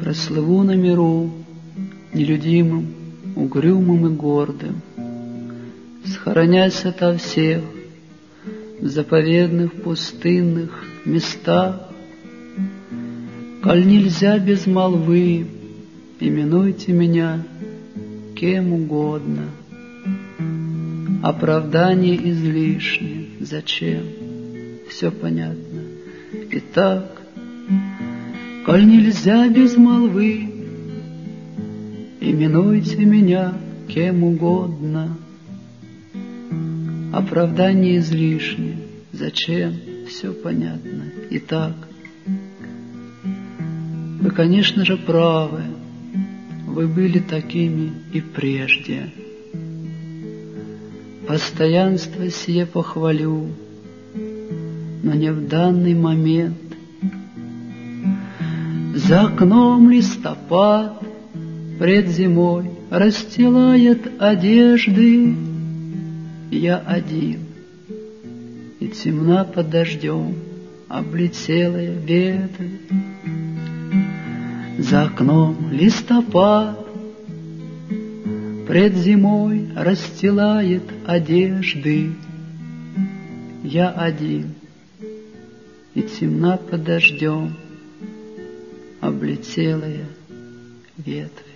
Расслыву на миру нелюдимым, угрюмым и гордым, схоронясь ото всех в заповедных пустынных местах. Коль нельзя без молвы, именуйте меня кем угодно. Оправдание излишне, зачем? Все понятно. Итак, коль нельзя без молвы, именуйте меня кем угодно. Оправдание излишне, зачем? Все понятно. Итак, вы, конечно же, правы, вы были такими и прежде. Постоянство сие похвалю, но не в данный момент. За окном листопад пред зимой расстилает одежды. Я один, и темна под дождем облетелая ветвь. За окном листопад пред зимой расстилает одежды. Я один, и темна под дождем облетелая ветвь.